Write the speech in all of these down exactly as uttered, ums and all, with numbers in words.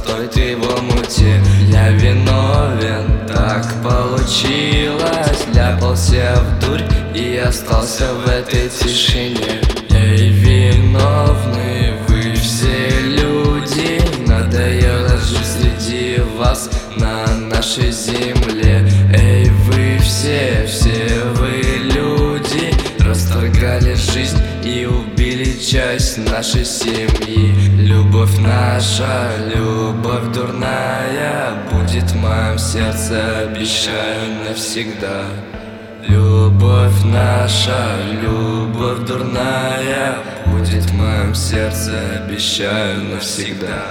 постой ты в омуте. Я виновен, так получилось. Ляпался в дурь и остался в этой тишине. Эй, виновны вы все люди, надоело жить среди вас на нашей земле. Эй, вы все, все вы люди, расторгали жизнь и убили часть нашей семьи. Любовь наша, любовь дурная, будет в моем сердце, обещаю, навсегда. Любовь наша, любовь дурная, будет в моем сердце, обещаю, навсегда.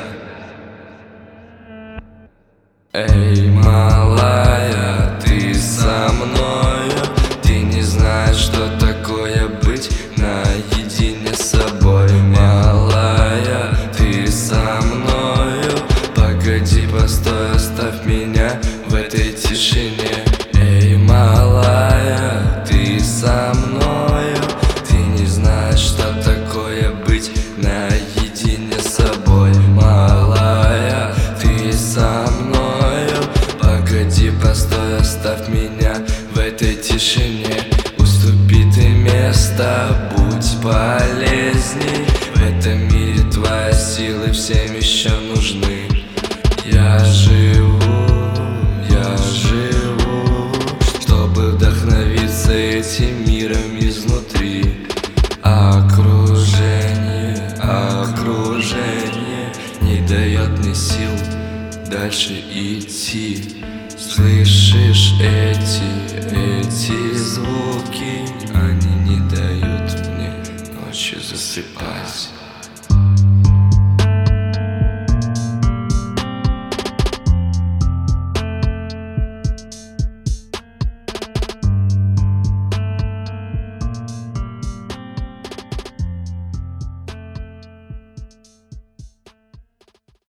Эй, малая, ты со мною, ты не знаешь, что такое быть наедине с собой. Малая, ты со мною, погоди, постой, оставь меня в этой тишине. Эй, малая, ты со мною, ты не знаешь, что такое быть наедине с собой. Малая, ты со мною, погоди, постой, оставь меня в этой тишине. Уступи ты место, будь полезней. В этом мире твои силы всем еще нужны. Я живу, я живу, чтобы вдохновиться этим миром изнутри. Окружение, окружение не дает мне сил дальше идти. Слышишь эти, эти звуки, они не дают мне ночью засыпать.